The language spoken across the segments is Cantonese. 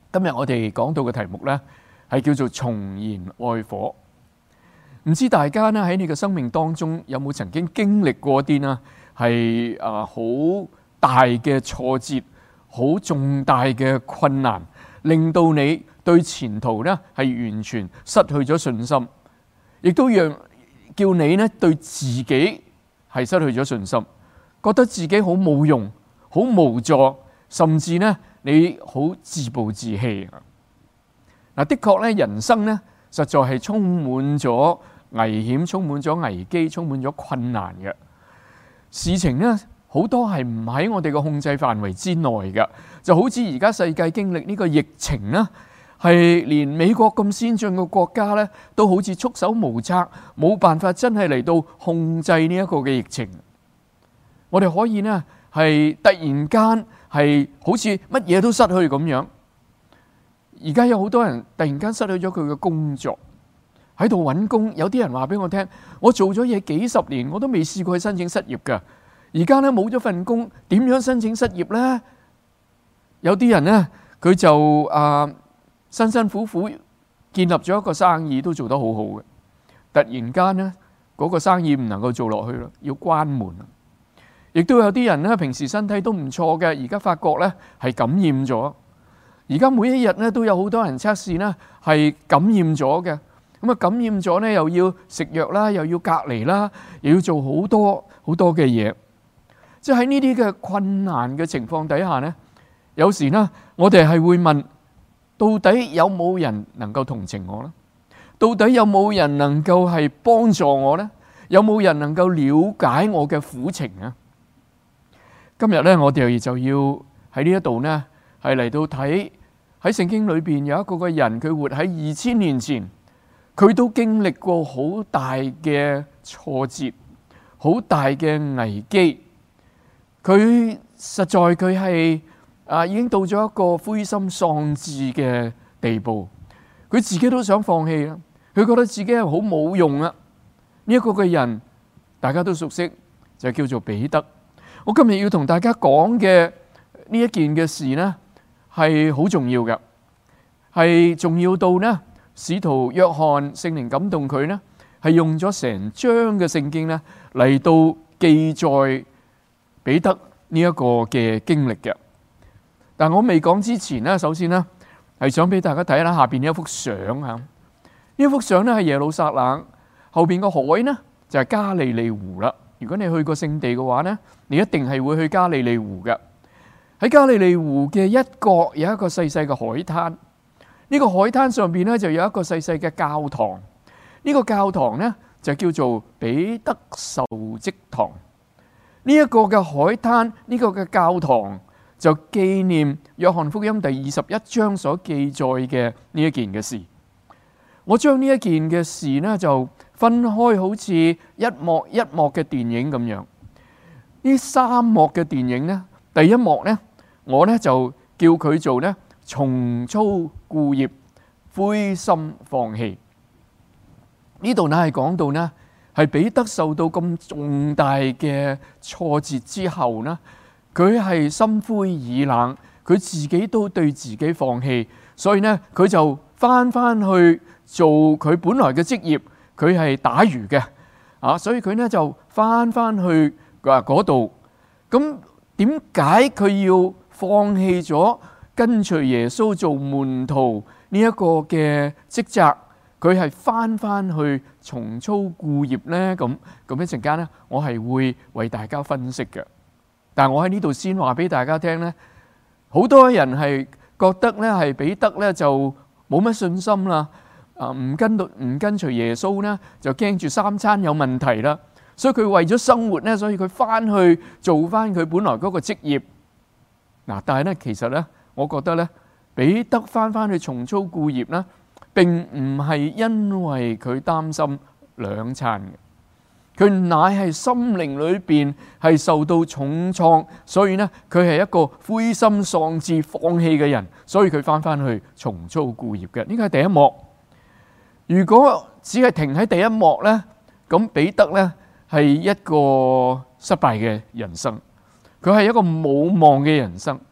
今日我哋講到嘅題目呢，係叫做重燃愛火。唔知大家呢喺你嘅生命當中有冇曾經經歷過啲呢係好大嘅挫折、好重大嘅困難，令到你對前途呢係完全失去咗信心，亦都叫你呢對自己係失去咗信心，覺得自己好冇用、好無助，甚至呢你好自暴自棄。嗱，的確咧，人生呢實在係充滿咗危險、充滿咗危機、充滿咗困難嘅事情呢，好多係唔喺我哋嘅控制範圍之內嘅。就好似而家世界經歷呢個疫情呢，係連美國咁先進嘅國家呢，都好似束手無策，冇辦法真係嚟到控制呢一個嘅疫情。我哋可以呢係突然間係好似乜嘢都失去咁樣。而家有好多人突然間失去咗佢嘅工作，喺度揾工。有啲人話俾我聽，我做咗嘢幾十年，我都未試過去申請失業㗎。而家呢冇咗份工，點樣申請失業呢？有啲人呢，佢就辛辛苦苦建立咗一個生意，都做得好好嘅。突然間呢，嗰個生意唔能夠做落去啦，要關門。亦都有啲人呢，平時身體都唔錯嘅，而家發覺呢係感染咗。而家每一日呢都有好多人測試呢係感染咗嘅。咁感染咗呢，又要食藥啦，又要隔離啦，又要做好多好多嘅嘢。即係喺呢啲嘅困難嘅情況底下呢，有時呢我哋係會問：到底有冇人能夠同情我呢？到底有冇人能夠係幫助我呢？有冇人能夠了解我嘅苦情啊？今日呢，我哋就要喺呢一度呢，係嚟到睇喺聖經裏邊有一個嘅人，佢活喺2000年前，佢都經歷過好大嘅挫折、好大嘅危機。佢實在佢係已經到咗一個灰心喪志嘅地步，佢自己都想放棄啦。佢覺得自己係好冇用啊！呢一個嘅人，大家都熟悉，就叫做彼得。我今日要同大家講嘅呢一件嘅事呢，係好重要嘅，係重要到呢，使徒約翰聖靈感動佢呢，係用咗成章嘅聖經呢嚟到記載彼得呢一個嘅經歷嘅。但我未講之前呢，首先呢係想俾大家睇下下邊呢一幅相吓。呢幅相呢係耶路撒冷，後邊個海呢就係加利利湖啦。如果你去過聖地嘅話呢，你一定係會去加利利湖嘅。喺加利利湖嘅一角有一個細細嘅海灘，呢個海灘上邊呢就有一個細細嘅教堂。呢個教堂呢就叫做彼得受職堂。呢一個嘅海灘，呢個嘅教堂就紀念約翰福音第21章所記載嘅呢一件嘅事。我將呢一件嘅事呢就分開好似一幕一幕嘅電影咁樣。呢3幕嘅電影呢，第一幕呢，我呢就叫佢做呢重操故業、灰心放棄。呢度呢係講到呢係彼得受到咁重大嘅挫折之後呢，佢係心灰意冷，佢自己都對自己放棄，所以呢佢就翻去做佢本來嘅職業，佢係打魚嘅，所以佢呢就翻去嗰度。咁點解佢要放棄咗跟隨耶穌做門徒呢一個嘅職責？佢係翻去重操故業呢？咁一陣間呢，我係會為大家分析嘅。但我喺呢度先話俾大家聽呢，好多人係覺得呢係彼得呢就冇乜信心啦，唔跟隨耶穌呢，就驚住3餐有問題啦，所以佢為咗生活呢，所以佢翻去做翻佢本來嗰個職業。但係呢，其實呢，我覺得呢，彼得翻去重操故業呢，並唔係因為佢擔心2餐嘅，佢乃係心靈裏邊係受到重創，所以呢，佢係一個灰心喪志放棄嘅人，所以佢翻去重操故業嘅。呢個係第一幕。如果只係停喺第一幕呢，咁彼得呢係一個失敗嘅人生，佢係一個冇望嘅人生。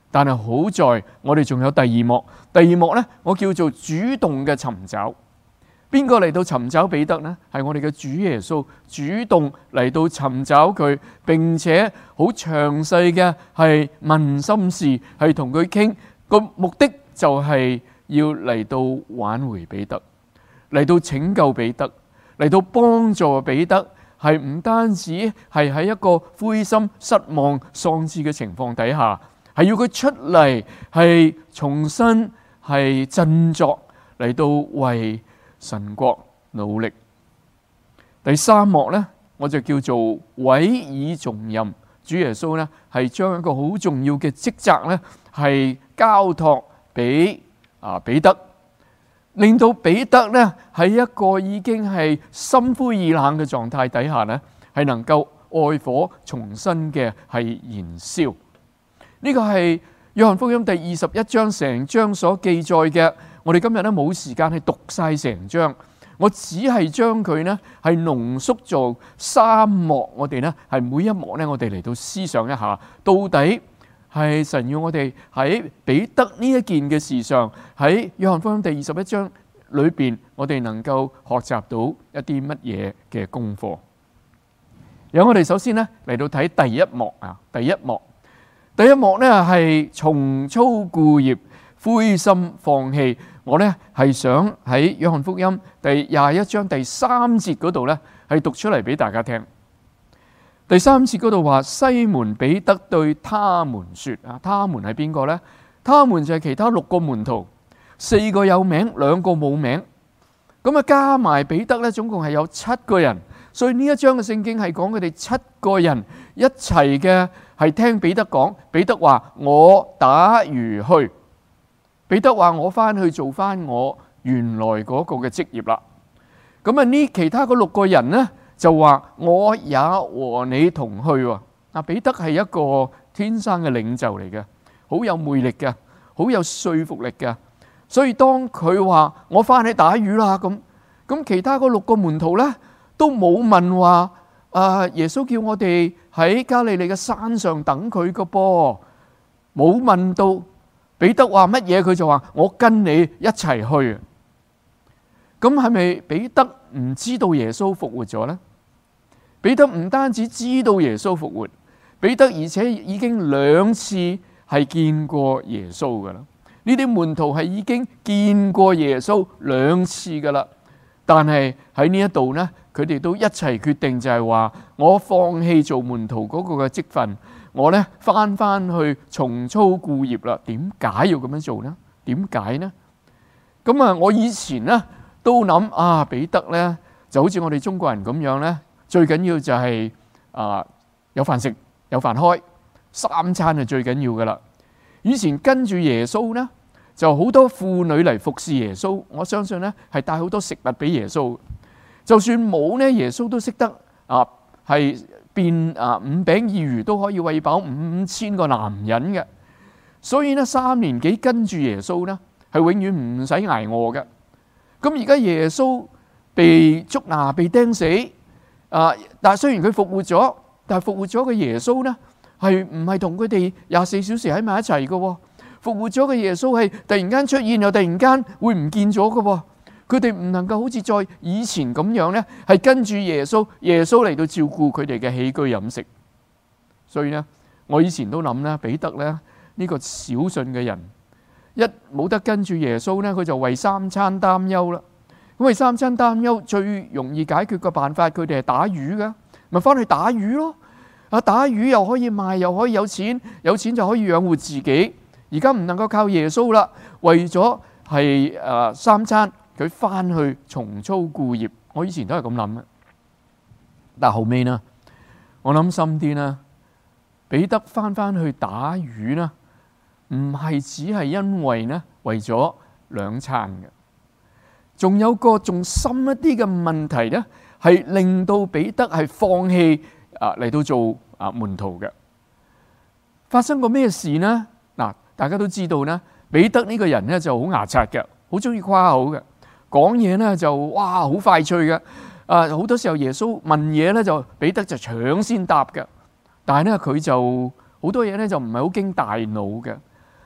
但係好在我哋仲有第二幕。第二幕呢，我叫做主動嘅尋找。邊個嚟到尋找彼得呢？係我哋嘅主耶穌主動嚟到尋找佢，並且好詳細嘅係問心事，係同佢傾。個目的就係要嚟到挽回彼得，嚟到拯救彼得，嚟到幫助彼得。係唔單止係喺一個灰心失望喪志嘅情況底下，係要佢出嚟，係重新係振作，嚟到為神國努力。第三幕呢，我就叫做委以重任。主耶穌呢，係將一個好重要嘅職責呢，係交託俾彼得，令到彼得呢，喺一個已經係心灰意冷嘅狀態底下呢，係能夠愛火重新嘅係燃燒。呢個係約翰福音第21章成章所記載嘅。我哋今日呢，冇時間去讀晒成章，我只係將佢呢係濃縮做三幕。我哋呢係每一幕呢，我哋嚟到思想一下，到底係神要我哋喺彼得呢一件嘅事上，喺約翰福音第21章裏邊，我哋能夠學習到一啲乜嘢嘅功課。由我哋首先呢嚟到睇第一幕啊，第一幕呢係重操故業，灰心放棄。我呢係想喺約翰福音第21章第3節嗰度呢係讀出嚟俾大家聽。第3節嗰度話，西門彼得對他們說，他們係邊個呢？他們就係其他6個門徒，4個有名，2個冇名。咁加埋彼得呢，總共係有7個人。所以呢一章嘅聖經係講佢哋7個人一齊嘅係聽彼得講。彼得話：我打魚去。彼得話：我翻去做翻我原來嗰個嘅職業啦。咁呢其他嗰6個人呢，就話：我也和你同去喎。彼得係一個天生嘅領袖嚟嘅，好有魅力嘅，好有說服力嘅。所以當佢話我翻去打魚啦，咁其他嗰6個門徒呢，都冇問話耶穌叫我哋喺加利利嘅山上等佢嘅噃，冇問到。彼得話乜嘢，佢就話我跟你一齊去。咁係咪彼得唔知道耶穌復活咗呢？彼得唔單止知道耶穌復活，彼得而且已經2次係見過耶穌噶啦。呢啲門徒係已經見過耶穌2次噶啦，但係喺呢一度呢，佢哋都一齊決定就係話，我放棄做門徒嗰個嘅職分，我呢翻去重操故業啦。點解要咁樣做呢？點解呢？咁我以前呢都諗彼得呢就好似我哋中國人咁樣呢，最緊要就係有飯食有飯開，3餐係最緊要噶啦。以前跟住耶穌呢，就好多婦女嚟服侍耶穌，我相信呢係帶好多食物俾耶穌。就算冇呢，耶穌都識得係變5餅2魚都可以餵飽5000個男人嘅。所以呢3年幾跟住耶穌呢，係永遠唔使挨餓嘅。咁而家耶穌被捉拿被釘死，但係雖然佢復活咗，但係復活咗嘅耶穌呢，係唔係同佢哋24小時喺埋一齊嘅？復活咗嘅耶穌係突然間出現，又突然間會唔見咗嘅。佢哋唔能夠好似在以前咁樣呢，係跟住耶穌嚟到照顧佢哋嘅起居飲食。所以呢，我以前都諗呢，彼得呢，呢個小信嘅人，一冇得跟住耶穌呢，佢就為3餐擔憂啦。咁為3餐擔憂，最容易解決嘅辦法，佢哋係打魚噶，咪翻去打魚咯。打魚又可以賣，又可以有錢，有錢就可以養活自己。而家唔能夠靠耶穌啦，為咗係3餐，佢翻去重操故業。我以前都係咁諗嘅，但後尾呢，我諗深啲啦，彼得翻去打魚啦，唔係只係因為呢為咗2餐嘅，仲有個仲深一啲嘅問題呢，係令到彼得係放棄嚟到做門徒嘅。發生過咩事呢？嗱，大家都知道呢，彼得呢個人呢就好牙刷嘅，好中意誇口嘅，講嘢呢就好快脆嘅。好多時候耶穌問嘢呢，就彼得就搶先答嘅。但係呢，佢就好多嘢呢就唔係好經大腦嘅，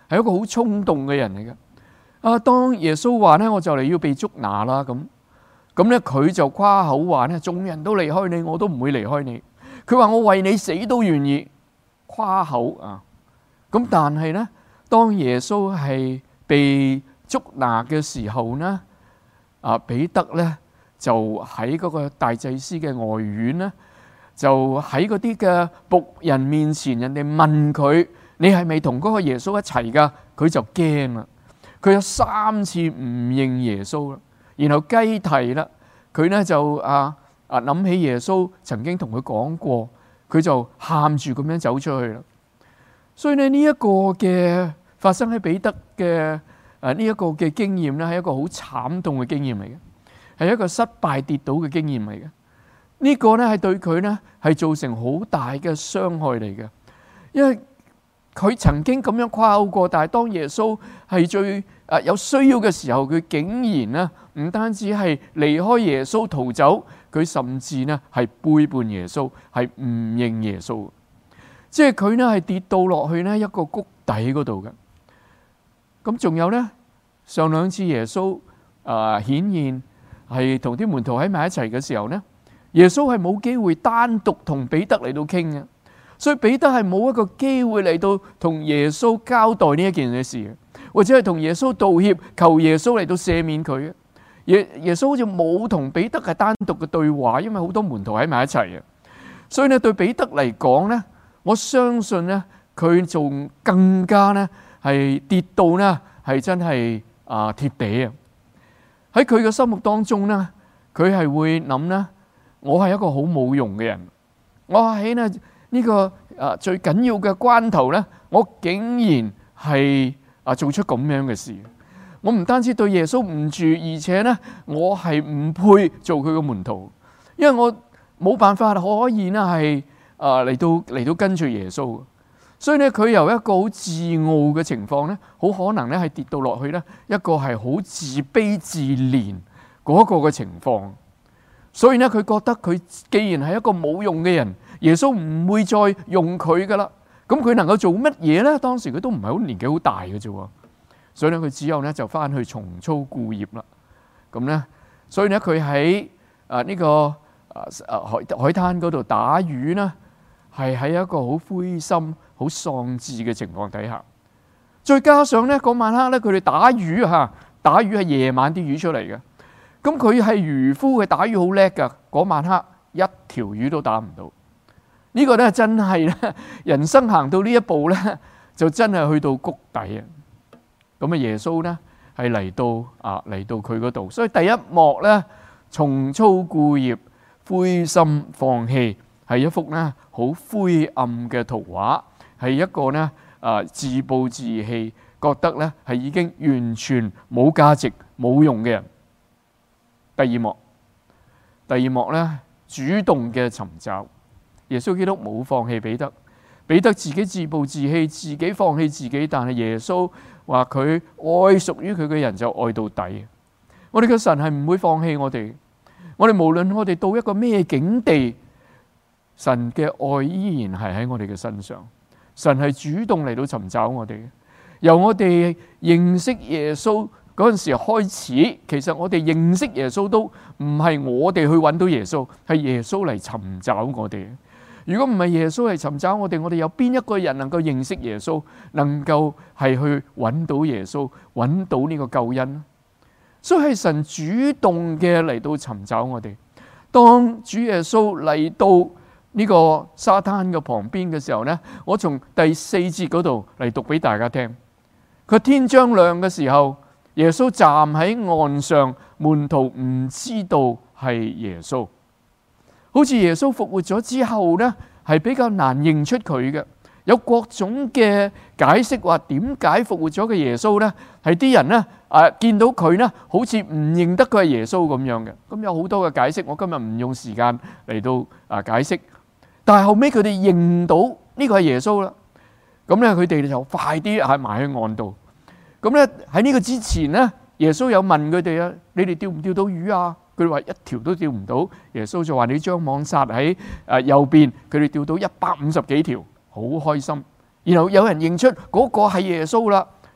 係一個好衝動嘅人嚟嘅。當耶穌話咧，我就嚟要被捉拿啦，咁咧佢就誇口話咧，眾人都離開你，我都唔會離開你。佢話我為你死都願意，誇口啊！咁但係咧，當耶穌係被捉拿嘅時候呢，彼得咧就喺嗰個大祭司嘅外院咧，就喺嗰啲嘅僕人面前，人哋問佢：你係咪同嗰個耶穌一齊噶？佢就驚啦，佢有3次唔認耶穌啦。然後雞啼啦，佢咧就諗起耶穌曾經同佢講過，佢就喊住咁樣走出去啦。所以呢，呢一個嘅發生喺彼得嘅呢一個嘅經驗咧，係一個好慘痛嘅經驗嚟嘅，係一個失敗跌倒嘅經驗嚟嘅。呢個咧係對佢咧係造成好大嘅傷害嚟嘅，因為佢曾經咁樣誇口過，但係當耶穌係最有需要嘅時候，佢竟然咧唔單止係離開耶穌逃走，佢甚至咧係背叛耶穌，係唔認耶穌。即係佢咧係跌到落去咧一個谷底嗰度嘅。咁仲有咧，上2次耶穌顯現係同啲門徒喺埋一齊嘅時候咧，耶穌係冇機會單獨同彼得嚟到傾嘅，所以彼得係冇一個機會嚟到同耶穌交代呢一件嘅事，或者係同耶穌道歉，求耶穌嚟到赦免佢。耶穌好似冇同彼得係單獨嘅對話，因為好多門徒喺埋一齊啊。所以咧對彼得嚟講咧，我相信咧佢仲更加咧係跌到咧係真係貼地啊！喺佢嘅心目當中咧，佢係會諗咧，我係一個好冇用嘅人，我喺呢個最緊要嘅關頭咧，我竟然係做出咁樣嘅事。我唔單止對耶穌唔住，而且咧我係唔配做佢嘅門徒，因為我冇辦法可以咧係嚟到跟住耶穌。所以咧佢由一個好自傲嘅情況咧，好可能咧係跌到落去咧一個係好自卑自憐嗰個嘅情況。所以咧佢覺得佢既然係一個冇用嘅人，耶穌唔會再用佢噶啦。咁佢能夠做乜嘢咧？當時佢都唔係好年紀好大嘅啫，所以咧佢只有咧就翻去重操故業啦。咁咧，所以咧佢喺呢個海灘嗰度打魚呢，係喺一個好灰心、好喪志嘅情況底下。再加上咧嗰晚黑咧，佢哋打魚打魚係夜晚啲魚出嚟嘅。咁佢係漁夫，嘅打魚好叻噶。嗰晚黑一條魚都打唔到。呢個咧真係咧，人生行到呢一步咧，就真係去到谷底啊！咁耶穌咧係嚟到佢嗰度，所以第一幕咧重操故業、灰心放棄，係一幅咧好灰暗嘅圖畫，係一個咧自暴自棄，覺得咧係已經完全冇價值、冇用嘅人。第二幕咧主動嘅尋找。耶穌基督冇放棄彼得，彼得自己自暴自棄，自己放棄自己，但係耶穌話佢愛屬於佢嘅人就愛到底。我哋嘅神係唔會放棄我哋，我哋無論我哋到一個咩境地，神嘅愛依然係喺我哋嘅身上。神係主動嚟到尋找我哋，由我哋認識耶穌嗰陣時開始，其實我哋認識耶穌都唔係我哋去揾到耶穌，係耶穌嚟尋找我哋。如果唔係耶穌嚟尋找我哋，我哋有邊一個人能夠認識耶穌，能夠係去揾到耶穌，揾到呢個救恩？所以係神主動嘅嚟到尋找我哋。當主耶穌嚟到呢個沙灘嘅旁邊嘅時候呢，我從第4節嗰度嚟讀俾大家聽。佢天將亮嘅時候，耶穌站喺岸上，門徒唔知道係耶穌。好似耶穌復活咗之後呢，係比較難認出佢嘅，有各種嘅解釋話點解復活咗嘅耶穌呢，係啲人呢見到佢呢，好似唔認得佢係耶穌咁樣嘅。咁有好多嘅解釋，我今日唔用時間嚟到解釋。但係後尾佢哋認到呢個係耶穌啦，咁咧佢哋就快啲埋去岸度。咁咧喺呢個之前呢，耶穌有問佢哋啊：你哋釣唔釣到魚啊？佢哋話一條都釣唔到。耶穌就話：你將網撒喺右邊。佢哋釣到150幾條，好開心。然後有人認出嗰個係耶穌啦。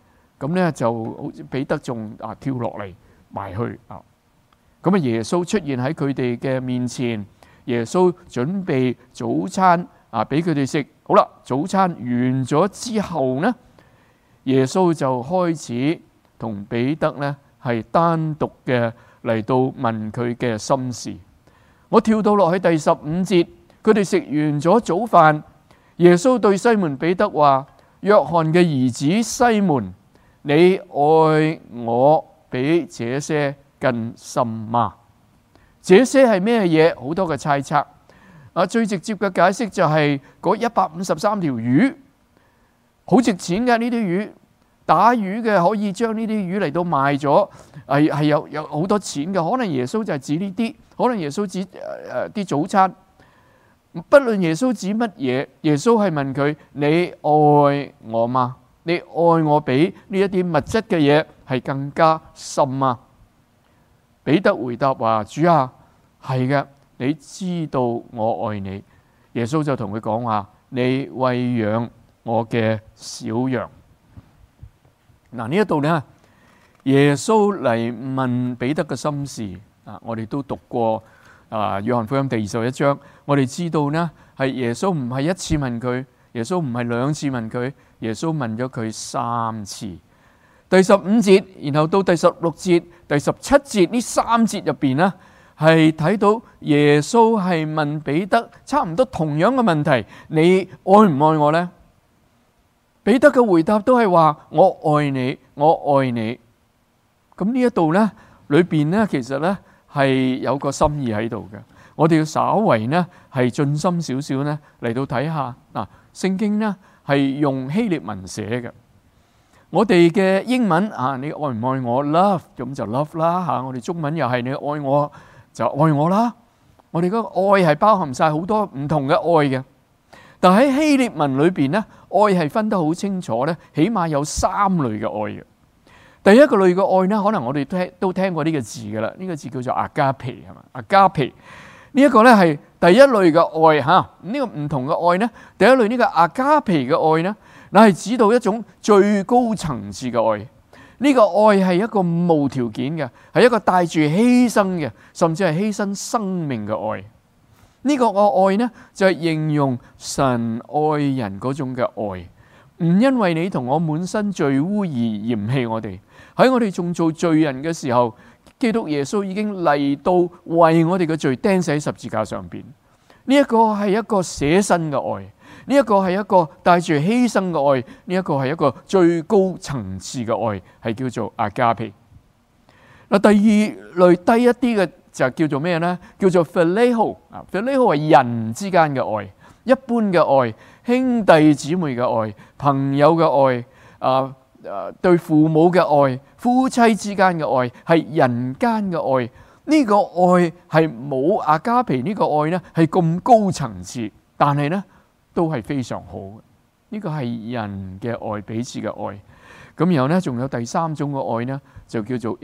咁咧就好似彼得仲跳落嚟埋去啊。咁啊，耶穌出現喺佢哋嘅面前，耶穌準備早餐俾佢哋食。好啦，早餐完咗之後呢，耶穌就開始同彼得呢係單獨嘅嚟到問佢嘅心事。我跳到落去第15節，佢哋食完咗早飯，耶穌對西門彼得話：約翰嘅兒子西門，你愛我比這些更深嗎？這些係咩嘢？好多嘅猜測。最直接嘅解釋就係嗰153條魚，好值錢嘅呢啲魚，打魚嘅可以將呢啲魚嚟到賣咗，係有好多錢嘅。可能耶穌就係指呢啲，可能耶穌指啲早餐。不論耶穌指乜嘢，耶穌係問佢：你愛我嗎？你愛我比呢一啲物質嘅嘢係更加深嗎？彼得回答話：主啊，係嘅，你知道我愛你。耶穌就同佢講話：你餵養我嘅小羊。嗱，呢一度呢，耶穌嚟問彼得嘅心事我哋都讀過約翰福音第21章，我哋知道呢係耶穌唔係一次問佢，耶穌唔係兩次問佢，耶穌問咗佢3次。第15節，然後到第16節、第17節呢3節入邊呢，係睇到耶穌係問彼得差唔多同樣嘅問題：你愛唔愛我呢？彼得嘅回答都係話：我愛你，我愛你。咁呢一度呢，裏邊呢，其實呢係有個心意喺度嘅。我哋要稍為呢係盡心少少呢嚟到睇下聖經呢係用希臘文寫嘅。我哋嘅英文你愛唔愛我 love 咁就 love 啦我哋中文又係你愛我就愛我啦。我哋嗰個愛係包含晒好多唔同嘅愛嘅，但喺希臘文裏邊呢，愛係分得好清楚呢，起碼有3類嘅愛嘅。第一個類嘅愛呢，可能我哋都聽過呢個字噶啦，呢個字叫做阿加皮，係嘛？阿加皮呢一個呢係第一類嘅愛嚇。呢個唔同嘅愛呢，第一類呢個阿加皮嘅愛呢，乃係指到一種最高層次嘅愛。呢個愛係一個無條件嘅，係一個帶住犧牲嘅，甚至係犧牲生命嘅愛。呢個愛呢，就係形容神愛人嗰種嘅愛，唔因為你同我滿身罪污而嫌棄我哋。喺我哋仲做罪人嘅時候，基督耶穌已經嚟到為我哋嘅罪釘死喺十字架上邊。呢一個係一個捨身嘅愛，呢一個係一個帶住犧牲嘅愛，呢一個係一個最高層次嘅愛，係叫做阿加皮。嗱，第二類低一啲嘅就叫做咩呢？叫做 phileo。phileo 係人之間嘅愛，一般嘅愛，兄弟姊妹嘅愛，朋友嘅愛，對父母嘅愛，夫妻之間嘅愛，係人間嘅愛。呢個愛係冇阿加皮呢個愛呢係咁高層次，但係呢都係非常好嘅。呢個係人嘅愛，彼此嘅愛。咁然後呢，仲有第3種嘅愛呢，就叫做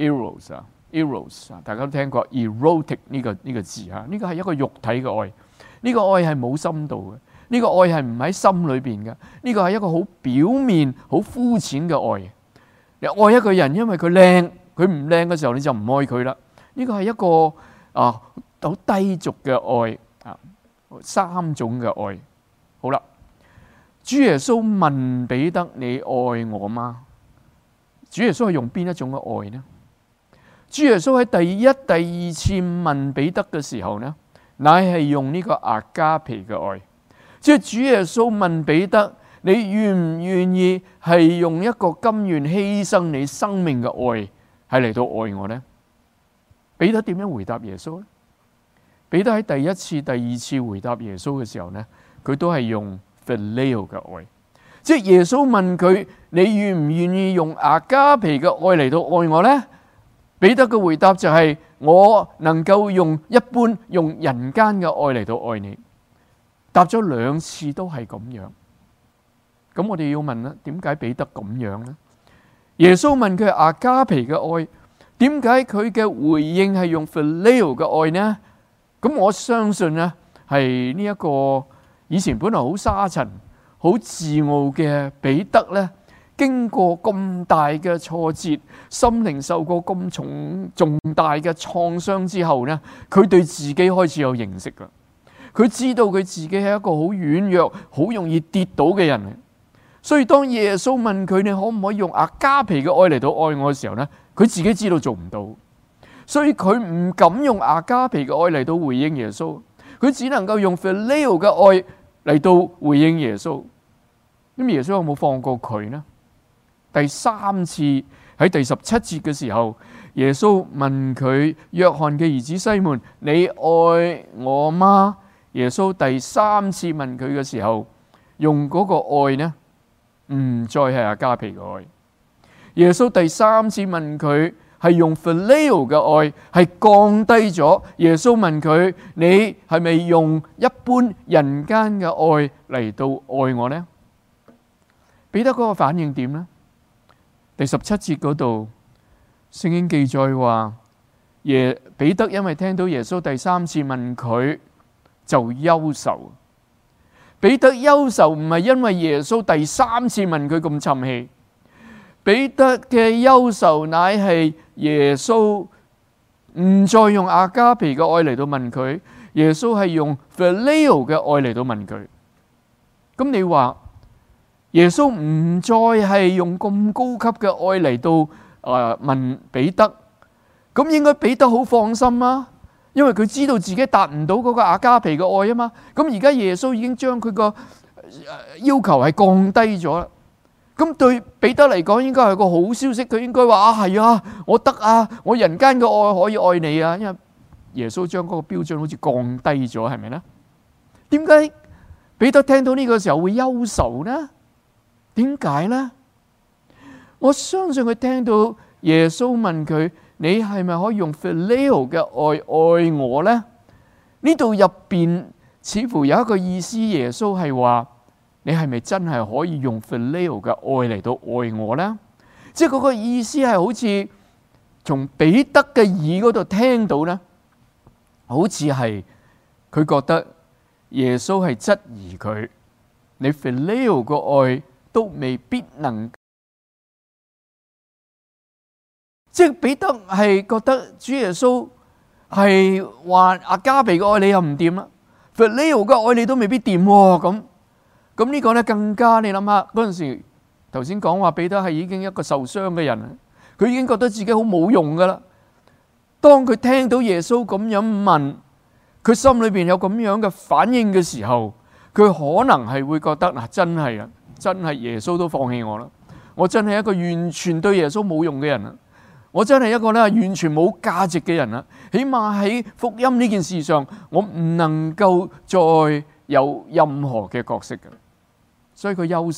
eros。eros 大家都聽過 erotic 呢個字嚇。呢個係一個肉體嘅愛。呢個愛係冇深度嘅。呢個愛係唔喺心裏邊嘅。呢個係一個好表面、好膚淺嘅愛。你愛一個人，因為佢靚，佢唔靚嘅時候你就唔愛佢啦。呢個係一個好低俗嘅愛3種嘅愛。好啦，主耶穌問彼得：你愛我嗎？主耶穌係用邊一種嘅愛呢？主耶穌喺第一、第2次問彼得嘅時候呢，乃係用呢個阿加皮嘅愛。即係主耶穌問彼得：你願唔願意係用一個甘願犧牲你生命嘅愛係嚟到愛我呢？彼得點樣回答耶穌呢？彼得喺第1次、第2次回答耶穌嘅時候呢，佢都係用 phileo 嘅愛。即係耶穌問佢：你願唔願意用阿加皮嘅愛嚟到愛我呢？彼得嘅回答就係：我能夠用一般用人間嘅愛嚟到愛你。答咗2次都係咁樣。咁我哋要問啦，點解彼得咁樣呢？耶穌問佢阿加皮嘅愛，點解佢嘅回應係用 phileo 嘅愛呢？咁我相信呢係呢一個以前本來好沙塵、好自傲嘅彼得呢， 經過咁大嘅挫折，心靈受過咁重大嘅創傷之後呢，佢對自己開始有認識啦。佢知道佢自己係一個好軟弱、好容易跌倒嘅人。所以當耶穌問佢，你可唔可以用阿加皮嘅愛嚟到愛我嘅時候呢，佢自己知道做唔到，所以佢唔敢用阿加皮嘅愛嚟到回應耶穌，佢只能夠用 Phileo 嘅愛嚟到回應耶穌。咁耶穌有冇放過佢呢？第三次喺第17節嘅時候，耶穌問佢，約翰嘅兒子西門，你愛我嗎？耶穌第三次問佢嘅時候，用嗰個愛呢，唔再係阿加皮嘅愛。耶穌第三次問佢，係用 Phileo 嘅愛，係降低咗。耶穌問佢，你係咪用一般人間嘅愛嚟到愛我呢？彼得嗰個反應點呢？第17節嗰度，聖經記載話，彼得因為聽到耶穌第三次問佢，就憂愁。彼得憂愁唔係因為耶穌第三次問佢咁沉氣，彼得嘅憂愁乃係耶穌唔再用阿加皮嘅愛嚟到問佢，耶穌係用 Phileo 嘅愛嚟到問佢。咁你話耶穌唔再係用咁高級嘅愛嚟到問彼得，咁應該彼得好放心啊，因為佢知道自己達唔到嗰個阿加皮嘅愛啊嘛。咁而家耶穌已經將佢個要求係降低咗啦。咁對彼得嚟講應該係個好消息，佢應該話係啊，我得啊，我人間嘅愛可以愛你啊，因為耶穌將嗰個標準好似降低咗，係咪呢？點解彼得聽到呢個時候會憂愁呢？點解呢？我相信佢聽到耶穌問佢，你係咪可以用 Phileo 嘅愛愛我呢？呢度入邊似乎有一個意思，耶穌係話，你係咪真係可以用 Phileo 嘅愛嚟到愛我呢？即係嗰個意思係好似從彼得嘅耳嗰度聽到呢，好似係佢覺得耶穌係質疑佢，你 Phileo 嘅愛都未必能，即係彼得係覺得主耶穌係話阿加皮嘅愛你又唔掂啦，Phileo 嘅愛你都未必掂喎。咁呢個咧更加，你諗下嗰陣時，頭先講話彼得係已經一個受傷嘅人，佢已經覺得自己好冇用噶啦。當佢聽到耶穌咁樣問，佢心裏邊有咁樣嘅反應嘅時候，佢可能係會覺得嗱，真係耶穌都放棄我啦，我真係一個完全對耶穌冇用嘅人啦，我真係一個咧完全冇價值嘅人啦。起碼喺福音呢件事上，我唔能夠再有任何嘅角色嘅。所以佢憂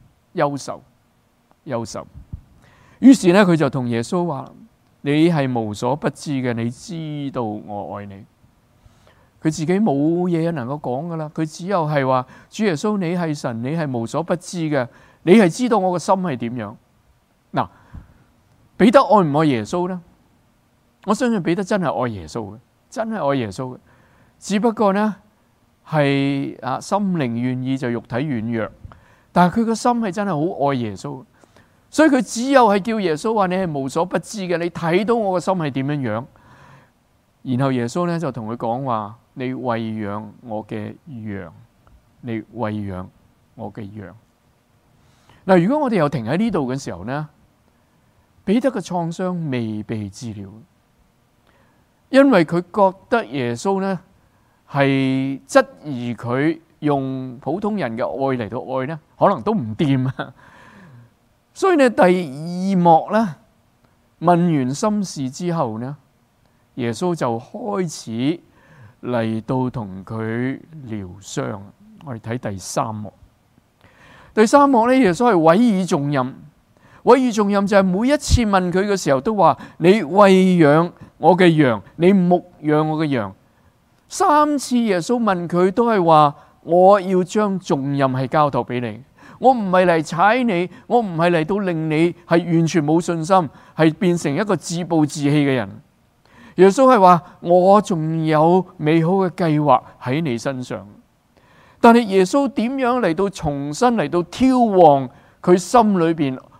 愁。於是咧，佢就同耶穌話：你係無所不知嘅，你知道我愛你。佢自己冇嘢能夠講噶啦，佢只有係話：主耶穌，你係神，你係無所不知嘅，你係知道我個心係點樣。嗱，彼得愛唔愛耶穌呢？我相信彼得真係愛耶穌嘅，真係愛耶穌嘅。只不過呢，係心靈願意就肉體軟弱，但係佢個心係真係好愛耶穌，所以佢只有係叫耶穌話：你係無所不知嘅，你睇到我個心係點樣樣。然後耶穌咧就同佢講話：你餵養我嘅羊，你餵養我嘅羊。嗱，如果我哋又停喺呢度嘅時候呢，彼得嘅創傷未被治療，因為佢覺得耶穌呢係質疑佢用普通人嘅愛嚟到愛呢，可能都唔掂啊。所以呢，第二幕呢，問完心事之後呢，耶穌就開始嚟到同佢療傷。我哋睇第三幕。第三幕呢，耶穌係委以重任。委以重任就係每一次問佢嘅時候都話：你餵養我嘅羊，你牧養我嘅羊。三次耶穌問佢都係話：我要將重任係交託俾你。我唔係嚟踩你，我唔係嚟到令你係完全冇信心，係變成一個自暴自棄嘅人。耶穌係話：我仲有美好嘅計劃喺你身上。但係耶穌點樣嚟到重新嚟到挑旺佢心裏邊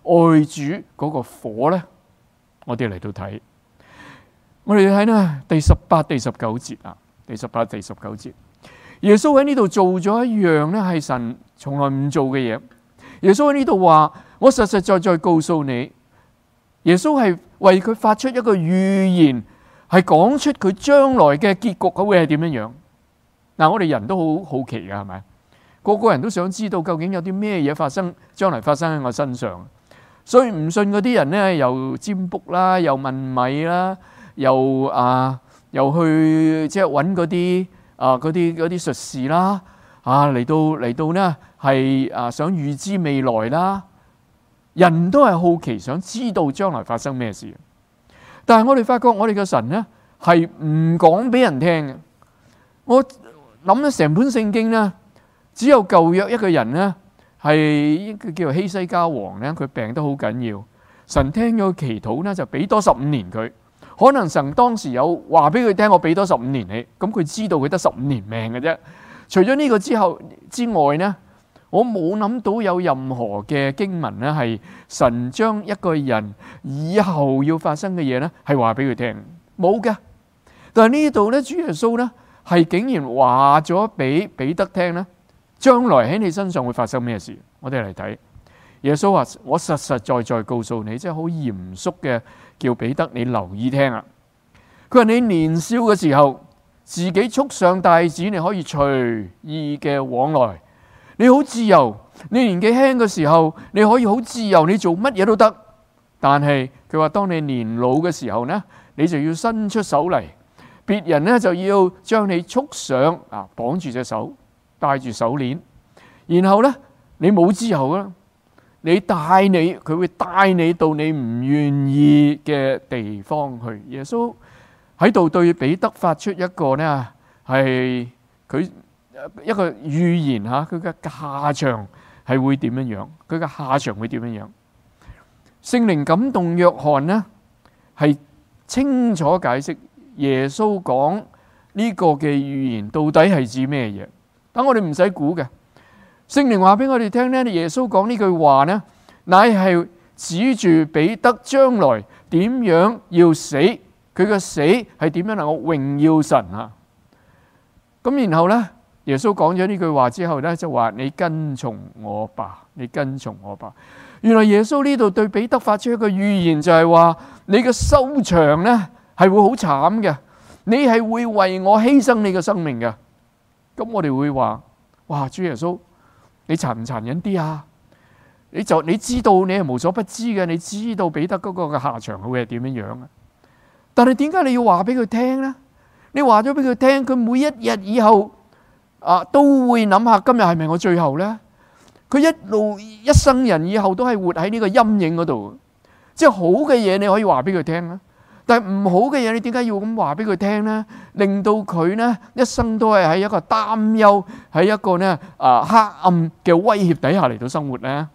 愛主嗰個火呢？我哋嚟到睇，我哋睇呢第18、第19節啊，第18、第19節，耶穌喺呢度做咗一樣呢係神從來唔做嘅嘢。耶穌喺呢度話：我實實在在告訴你，耶穌係為佢發出一個預言，係講出佢將來嘅結局會係點樣樣。嗱，我哋人都好好奇㗎，係咪？個個人都想知道究竟有啲咩嘢發生，將來發生喺我身上。所以唔信嗰啲人呢，又占卜啦，又問米啦，又去即係揾嗰啲術士啦，嚟到呢係想預知未來啦。人都係好奇，想知道將來發生咩事。但係我哋發覺我哋嘅神呢係唔講俾人聽嘅。我諗咗成本聖經呢，只有舊約一個人呢，係一個叫做希西家王咧，佢病得好緊要，神聽咗祈禱咧，就俾多15年佢。可能神當時有話俾佢聽，我俾多15年你，咁佢知道佢得15年命嘅啫。除咗呢個之外呢，我冇諗到有任何嘅經文咧，係神將一個人以後要發生嘅嘢咧，係話俾佢聽，冇嘅。但係呢度咧，主耶穌咧係竟然話咗俾彼得聽咧，將來喺你身上會發生咩事？我哋嚟睇耶穌話：我實實在在告訴你，即係好嚴肅嘅，叫彼得你留意聽啊！佢話你年少嘅時候，自己束上帶子，你可以隨意嘅往來，你好自由。你年紀輕嘅時候，你可以好自由，你做乜嘢都得。但係佢話，當你年老嘅時候呢，你就要伸出手嚟，別人呢就要將你束上綁住隻手，戴住手鏈，然後呢，你冇自由啦。佢會帶你到你唔願意嘅地方去。耶穌喺度對彼得發出一個呢係佢一個預言吓，佢嘅下場係會點樣樣？佢嘅下場會點樣樣？聖靈感動約翰呢係清楚解釋耶穌講呢個嘅預言到底係指咩嘢？等我哋唔使估嘅。聖靈話俾我哋聽咧，耶穌講呢句話呢，乃係指住彼得將來點樣要死，佢嘅死係點樣能夠榮耀神啊？咁然後呢，耶穌講咗呢句話之後呢，就話你跟從我吧，你跟從我吧。原來耶穌呢度對彼得發出一個預言，就係話你嘅收場呢係會好慘嘅，你係會為我犧牲你嘅生命嘅。咁我哋會話：哇，主耶穌，你殘唔殘忍啲啊？你知道你係無所不知嘅，你知道彼得嗰個嘅下場會係點樣樣啊？但係點解你要話俾佢聽呢？你話咗俾佢聽，佢每一日以後都會諗下今日係咪我最後呢？佢一生人以後都係活喺呢個陰影嗰度。即係好嘅嘢你可以話俾佢聽啦，但係唔好嘅嘢你點解要咁話俾佢聽呢？令到佢呢一生都係喺一個擔憂，喺一個呢黑暗嘅威脅底下嚟到生活呢？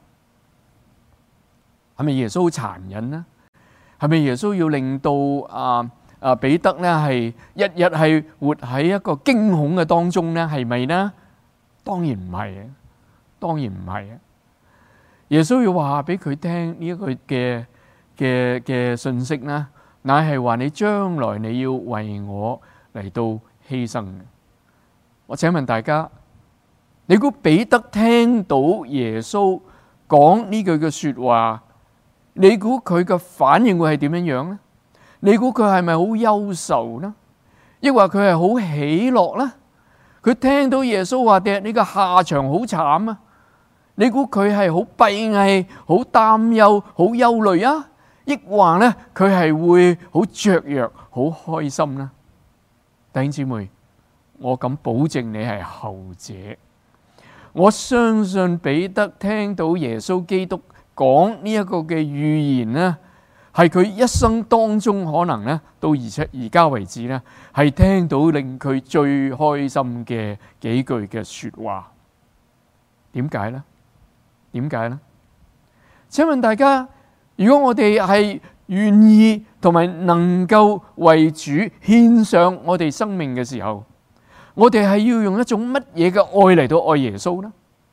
係咪耶穌好殘忍呢？係咪耶穌要令到彼得呢係日日係活喺一個驚恐嘅當中呢？係咪呢？當然唔係啊，當然唔係啊！耶穌要話俾佢聽呢一句嘅信息呢，乃係話你將來你要為我嚟到犧牲嘅。我請問大家，你估彼得聽到耶穌講呢句嘅說話，你估佢嘅反應會係點樣樣呢？你估佢係咪好憂愁呢？抑或佢係好喜樂呢？佢聽到耶穌話嘅呢個下場好慘啊！你估佢係好閉翳、好擔憂、好憂慮啊？抑或呢佢係會好雀躍、好開心呢？弟兄姊妹，我敢保證你係後者。我相信彼得聽到耶穌基督講呢一個嘅預言呢，係佢一生當中可能呢到而家為止呢，係聽到令佢最開心嘅幾句嘅說話。點解呢？點解呢？請問大家，如果我哋係願意同埋能夠為主獻上我哋生命嘅時候，我哋係要用一種乜嘢嘅愛嚟到愛耶穌呢？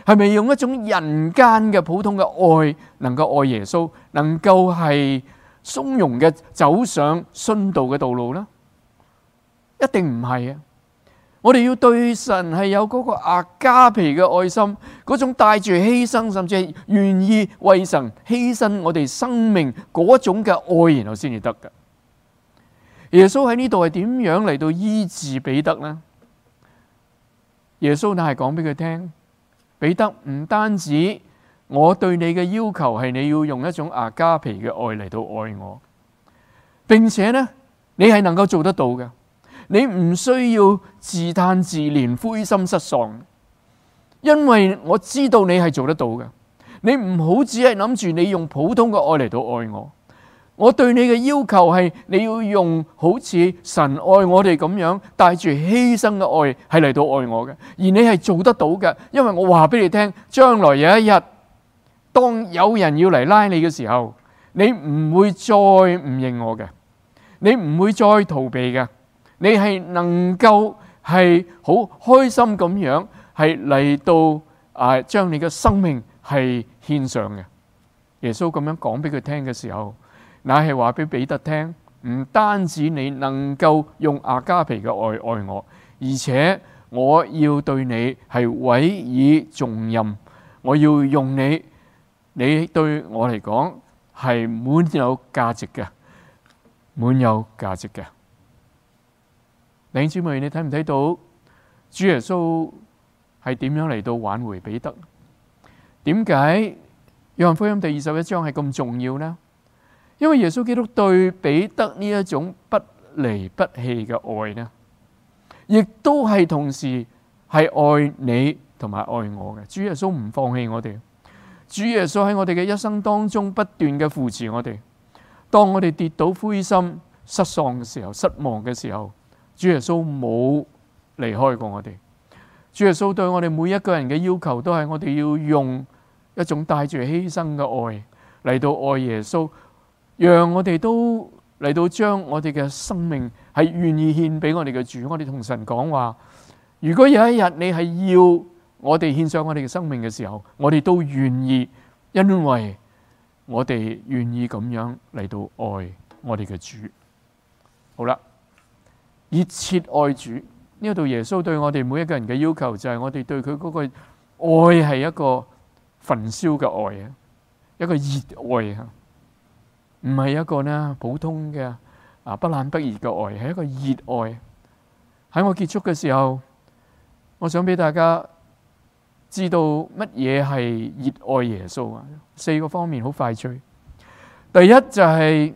係咪用一種人間嘅普通嘅愛，能夠愛耶穌，能夠係從容嘅走上殉道嘅道路呢？一定唔係啊！我哋要對神係有嗰個阿加皮嘅愛心，嗰種帶住犧牲，甚至係願意為神犧牲我哋生命嗰種嘅愛，然後先至得㗎。耶穌喺呢度係點樣嚟到醫治彼得呢？耶穌乃係講俾佢聽，彼得，唔單止我對你嘅要求係你要用一種阿加皮嘅愛嚟到愛我，並且呢，你係能夠做得到嘅。你唔需要自嘆自憐、灰心失喪，因為我知道你係做得到嘅。你唔好只係諗住你用普通嘅愛嚟到愛我。我對你嘅要求係你要用好似神愛我哋咁樣，帶住犧牲嘅愛係嚟到愛我嘅。而你係做得到嘅，因為我話俾你聽，將來有一日，當有人要嚟拉你嘅時候，你唔會再唔認我嘅，你唔會再逃避嘅。你係能夠係好開心咁樣係嚟到將你嘅生命係獻上嘅。耶穌咁樣講俾佢聽嘅時候，乃係話俾彼得聽，唔單止你能夠用阿加皮嘅愛愛我，而且我要對你係委以重任，我要用你，你對我嚟講係滿有價值嘅，滿有價值嘅。弟兄姊妹，你睇唔睇到主耶穌係點樣嚟到挽回彼得？點解約翰福音第21章係咁重要呢？因為耶穌基督對彼得呢一種不離不棄嘅愛呢，亦都係同時係愛你同埋愛我嘅。主耶穌唔放棄我哋，主耶穌喺我哋嘅一生當中不斷嘅扶持我哋。當我哋跌倒灰心失喪嘅時候，失望嘅時候，主耶穌冇離開過我哋。主耶穌對我哋每一個人嘅要求都係我哋要用一種帶住犧牲嘅愛嚟到愛耶穌，讓我哋都嚟到將我哋嘅生命係願意獻俾我哋嘅主。我哋同神講話，如果有一日你係要我哋獻上我哋嘅生命嘅時候，我哋都願意，因為我哋願意咁樣嚟到愛我哋嘅主。好啦。熱切愛主，呢度耶穌對我哋每一個人嘅要求就係我哋對佢嗰個愛係一個焚燒嘅愛啊，一個熱愛啊，唔係一個呢普通嘅不冷不熱嘅愛，係一個熱愛。喺我結束嘅時候，我想俾大家知道乜嘢係熱愛耶穌啊？4個方面好快脆。第一就係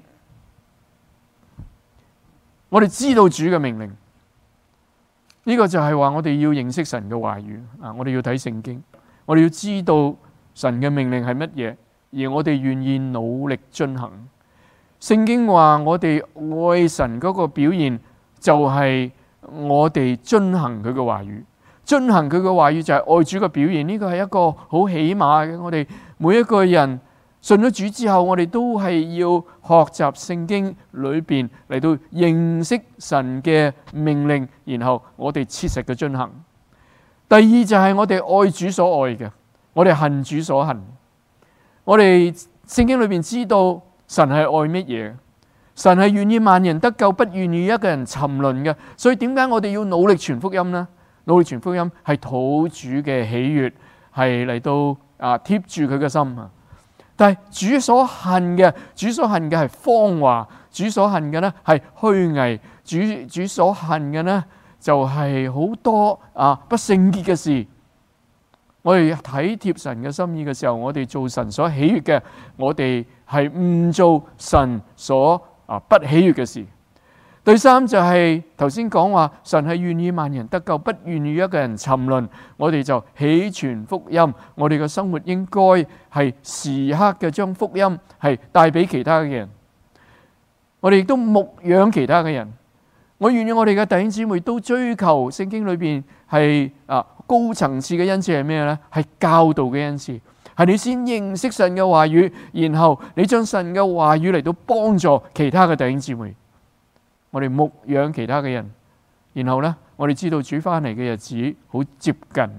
我哋知道主嘅命令，呢個就係話我哋要認識神嘅話語啊！我哋要睇聖經，我哋要知道神嘅命令係乜嘢，而我哋願意努力遵行。聖經話我哋愛神嗰個表現就係我哋遵行佢嘅話語，遵行佢嘅話語就係愛主嘅表現。呢個係一個好起碼嘅，我哋每一個人信咗主之後，我哋都係要學習聖經裏邊嚟到認識神嘅命令，然後我哋切實嘅遵行。第二就係我哋愛主所愛嘅，我哋恨主所恨。我哋聖經裏邊知道神係愛乜嘢？神係願意萬人得救，不願意一個人沉淪嘅。所以點解我哋要努力傳福音呢？努力傳福音係討主嘅喜悅，係嚟到貼住佢嘅心啊！但係主所恨嘅係謊話，主所恨嘅呢係虛偽，主所恨嘅呢就係好多不聖潔嘅事。我哋體貼神嘅心意嘅時候，我哋做神所喜悅嘅，我哋係唔做神所不喜悅嘅事。第三就係頭先講話，神係願意萬人得救，不願意一個人沉淪。我哋就喜傳福音，我哋嘅生活應該係時刻嘅將福音係帶俾其他嘅人。我哋亦都牧養其他嘅人。我願意我哋嘅弟兄姊妹都追求聖經裏邊係高層次嘅恩賜係咩呢？係教導嘅恩賜，係你先認識神嘅話語，然後你將神嘅話語嚟到幫助其他嘅弟兄姊妹。我哋牧養其他嘅人，然後呢，我哋知道主翻嚟嘅日子好接近，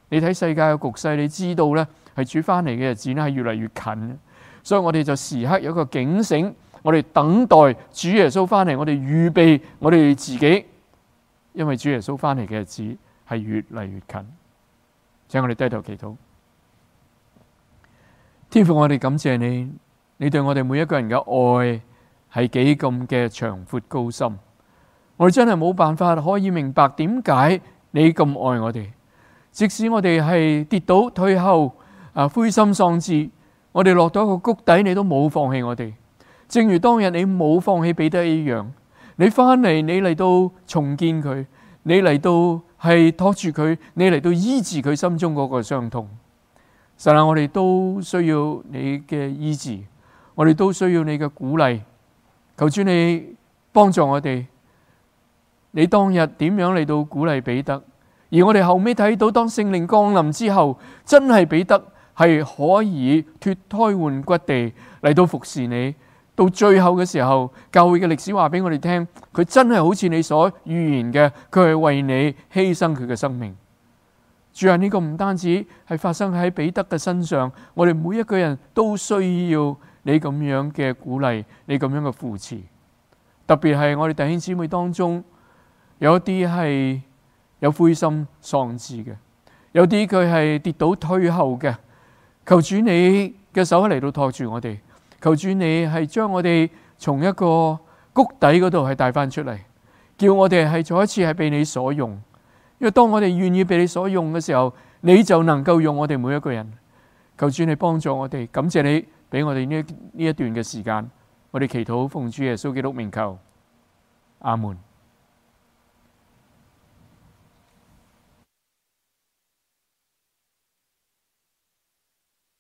你睇世界嘅局勢，你知道咧係主翻嚟嘅日子咧係越嚟越近，所以我哋就時刻有一個警醒，我哋等待主耶穌翻嚟，我哋預備我哋自己，因為主耶穌翻嚟嘅日子係越嚟越近。請我哋低頭祈禱。天父，我哋感謝你，你對我哋每一個人嘅愛係幾咁嘅長闊高深，我哋真係冇辦法可以明白點解你咁愛我哋。即使我哋係跌倒退後灰心喪志，我哋落到一個谷底，你都冇放棄我哋。正如當日你冇放棄彼得一樣，你翻嚟，你嚟到重建佢，你嚟到係托住佢，你嚟到醫治佢心中嗰個傷痛。神啊，我哋都需要你嘅醫治，我哋都需要你嘅鼓勵。求主你幫助我哋。你當日點樣嚟到鼓勵彼得？而我哋後尾睇到，當聖靈降臨之後，真係彼得係可以脫胎換骨地嚟到服侍你。到最後嘅時候，教會嘅歷史話俾我哋聽，佢真係好似你所預言嘅，佢係為你犧牲佢嘅生命。主啊，呢個唔單止係發生喺彼得嘅身上，我哋每一個人都需要你咁樣嘅鼓勵，你咁樣嘅扶持。特別係我哋弟兄姊妹當中，有一啲係有灰心喪志嘅，有啲佢係跌倒退後嘅。求主你嘅手嚟到托住我哋，求主你係將我哋從一個谷底嗰度係帶翻出嚟，叫我哋係再一次係被你所用。因為當我哋願意被你所用嘅時候，你就能夠用我哋每一個人。求主你幫助我哋，感謝你俾我哋呢一段嘅時間，我哋祈禱奉主耶穌基督名求，阿門。